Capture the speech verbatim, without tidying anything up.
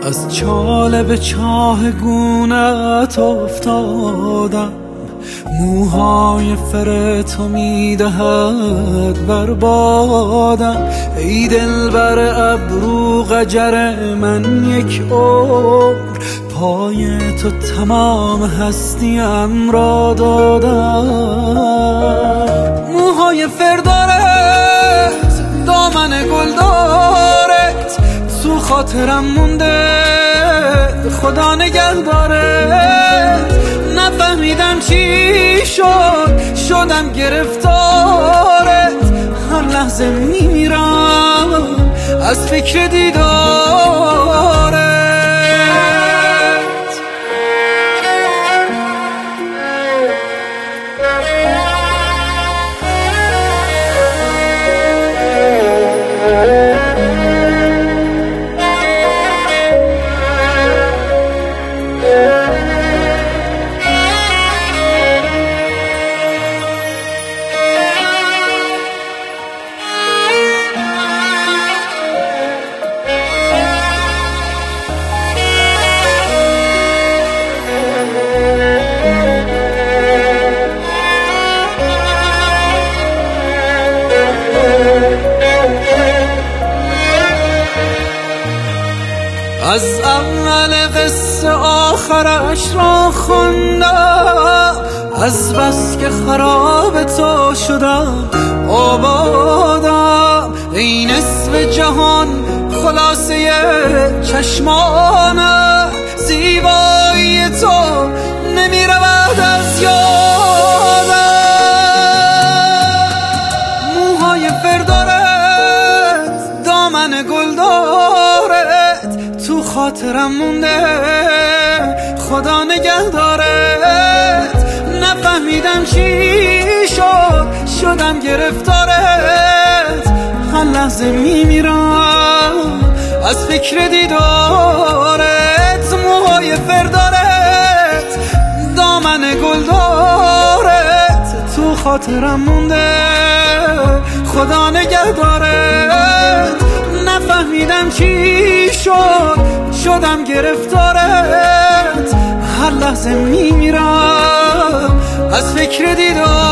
از چاله به چاه گونت افتادم، موهای فر تو میدهد بربادم. ای دل بر ابرو قجر من یک عمر، پای تو تمام هستیم را دادم. موهای فر دارت، دامن گل دارت، تو خاطرم مونده خدا نگه دارت. نفهمیدم چی شد، شدم گرفتارت، هر لحظه میمیرم از فکر دیدارت. از اول قصه آخرش را خوندم، از بس که خراب تو شدم آبادم. ای نصف جهان خلاصه چشمانم، زیبایی تو نمی رود از یادم. موهای فر دارت، دامن گل دارت، تو خاطرم مونده خدا نگه دارت. نفهمیدم چی شد، شدم گرفتارت، هر لحظه میمیرم از فکر دیدارت. موهای فر دارت، دامن گل دارت، تو خاطرم مونده خدا نگه دارت. نفهمیدم چی شد، شدم گرفتارت، هر لحظه میمیرم از فکر دیدارت.